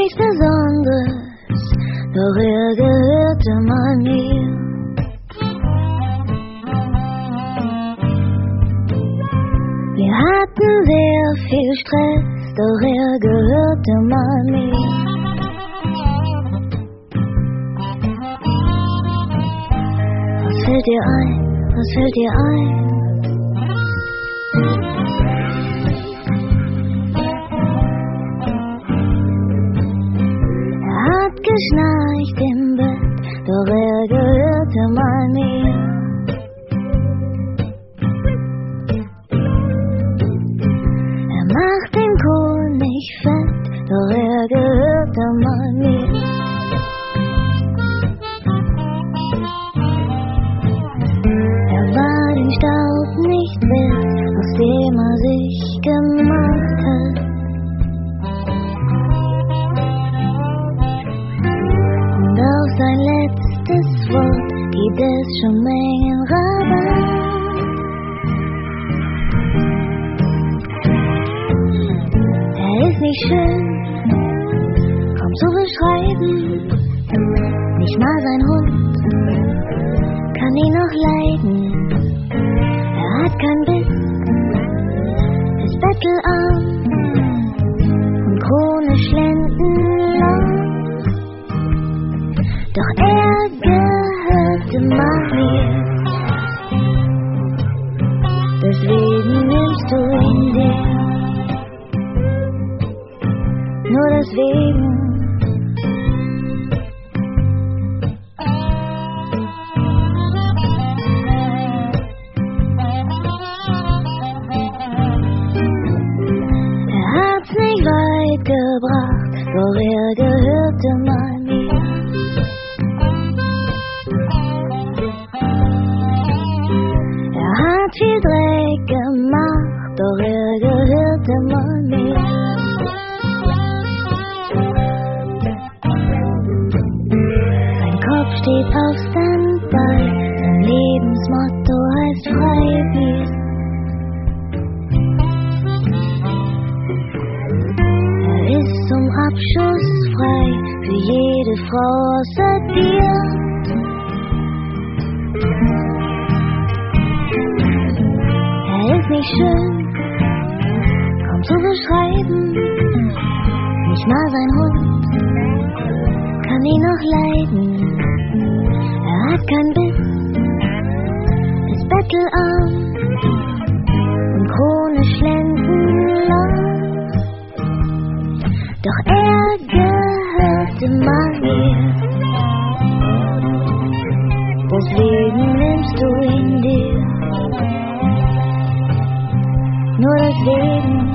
nichts Besonderes, doch er gehörte mal mir. Wir hatten sehr viel Stress, doch er gehörte mal mir. Was fällt dir ein? Was fällt dir ein? Er hat geschnarcht im Bett, doch er gehörte mal mir. Er macht den Kohl nicht fett, doch er gehörte mal mir. Er war den Staub nicht wert, aus dem er sich gemacht hat. Und auf sein letztes Wort gibt es schon Mengen Rabatt. Er ist nicht schön, kaum zu beschreiben, nicht mal sein Hund kann ihn noch leiden. Er hat kein Biss, ist bettelarm und chronisch lendenlang. Doch er gehörte mal mir, deswegen nimmst du ihn dir. Nur deswegen. Er hat's nicht weit gebracht, doch er gehörte mal mir. Er hat viel Dreck gemacht, doch er gehörte mal mir. Steht auf Standby, sein Lebensmotto heißt Freibier. Er ist zum Abschuss frei, für jede Frau außer dir. Er ist nicht schön, kaum zu beschreiben, nicht mal sein Hund kann ihn noch leiden. Er hat kein Biss, ist bettelarm und chronisch lendenlang. Doch er gehörte mal mir, deswegen nimmst du ihn dir. Nur deswegen.